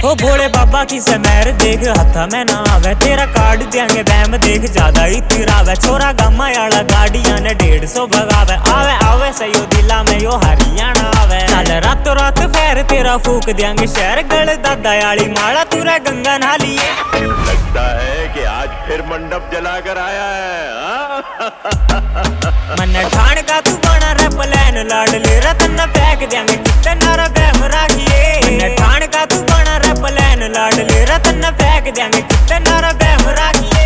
ओ भोले बाबा की समैर देख हथा में ना आवे, तेरा कार्ड देंगे बैम देख ज्यादा ही तिरावे। छोरा गामा आला गाड़ियां ने 150 भगावे, आवे आवे सयो दिला में यो हरियाणा आवे। चल रातों रात फेर तेरा फूक देंगे शहर, गल दादा आली माला तुरे गंगा नालिए। लगता है कि आज फिर मंडप जला कर आया है। मन ठाण का तू बना रे प्लान लाड ले रतन फेंक देंगे कितना रे बैम राखिए। मन ठाण का तू बना रे प्लान लाड ले रतन फेंक देंगे कितना रे बैम राखिए।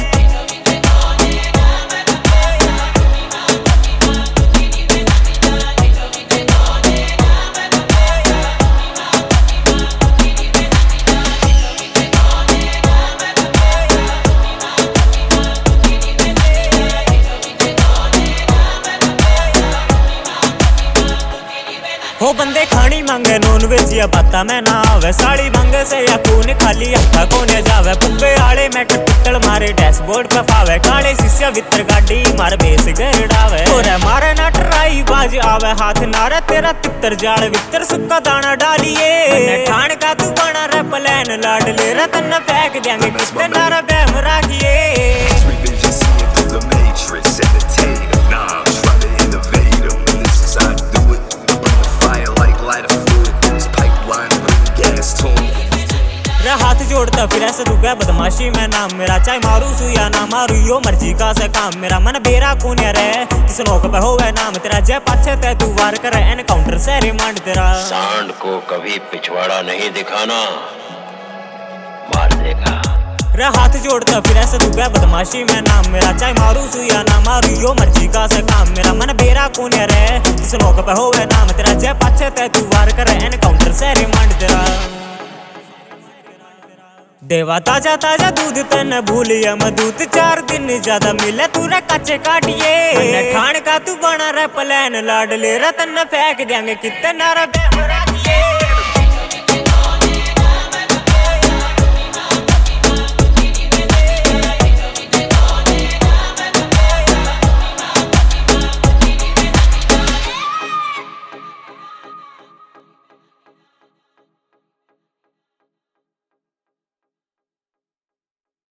हो बंदे खानी मांगे नॉन वेज या बाता में ना आवे, साड़ी मांगे से या खून खाली हथा कोने जावे। पुब्बे आले में टुटल मारे डैशबोर्ड पे पावे, काले शीशे भीतर गाड़ी मार बेस गरडावे। और मारे ना ट्राई बाज आवे हाथ नारे तेरा तितर जाल वितर सुक्का दाना डालिए। ठाण का तू बना रे प्लान लाड ले रतन फेंक देंगे कितना रे बैम राखिए। हाथ जोड़ता फिर ऐसे दुगा बदमाशी में नाम मेरा, चाहे मारू सु या ना मारू यो मर्जी का से काम मेरा। मन बेरा कौन रे किस नौक पे होवे नाम तेरा, जय पाछे ते तू वार करे एनकाउंटर से रिमांड तेरा। सांड को कभी पिछवाड़ा नहीं दिखाना, मार देगा। रे हाथ जोड़ता फिर ऐसे दुगा बदमाशी में नाम मेरा, चाहे मारू सु या ना मारू यो मर्जी का से काम मेरा। मन बेरा कौन रे किस नौक पे होवे नाम तेरा, जय पाछे ते तू वार करे एनकाउंटर से रिमांड तेरा। देवा ताजा ताजा दूध तन भूलिया मधुत, 4 दिन ज्यादा मिले तू रे कच्चे काटिए। ठाण का तू बना रे प्लान लाड ले रतन फेंक देंगे कितना रे बैम राखिए।